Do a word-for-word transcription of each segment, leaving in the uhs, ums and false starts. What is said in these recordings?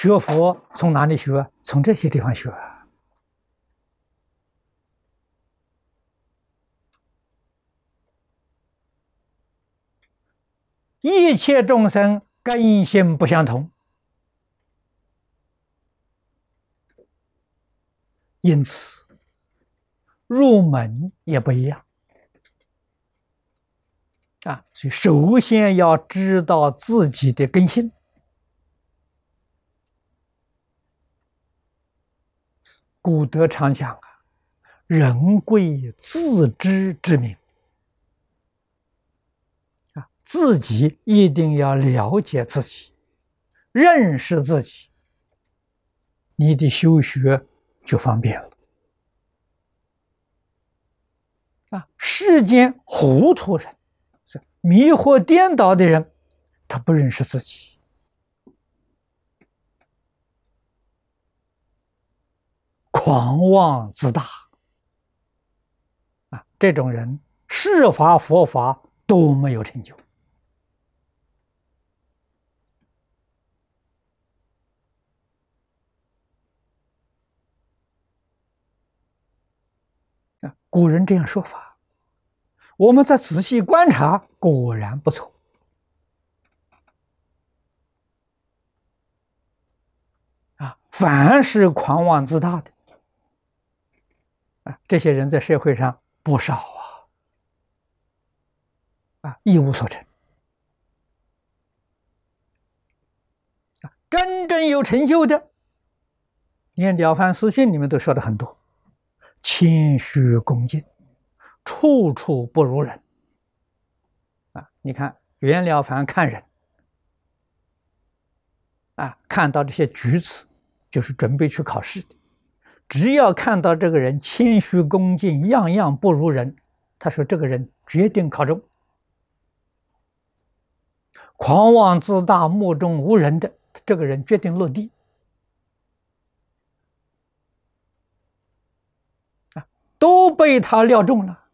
学佛从哪里学？从这些地方学。一切众生根性不相同，因此入门也不一样啊。所以首先要知道自己的根性。古德常讲啊，人贵自知之明啊，自己一定要了解自己，认识自己，你的修学就方便了啊。世间糊涂人、迷惑颠倒的人，他不认识自己，狂妄自大啊，这种人世法佛法都没有成就啊。古人这样说法，我们再仔细观察，果然不错啊。凡是狂妄自大的啊，这些人在社会上不少啊，啊，一无所成啊。真正有成就的，连《了凡四训》里面都说的很多，谦虚恭敬，处处不如人啊。你看袁了凡看人啊，看到这些举子，就是准备去考试的，只要看到这个人谦虚恭敬，样样不如人，他说这个人决定考中。狂妄自大、目中无人的，这个人决定落地啊，都被他料中了。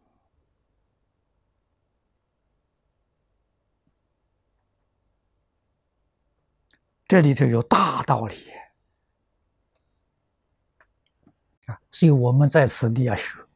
这里头有大道理啊，所以我们在此地要学。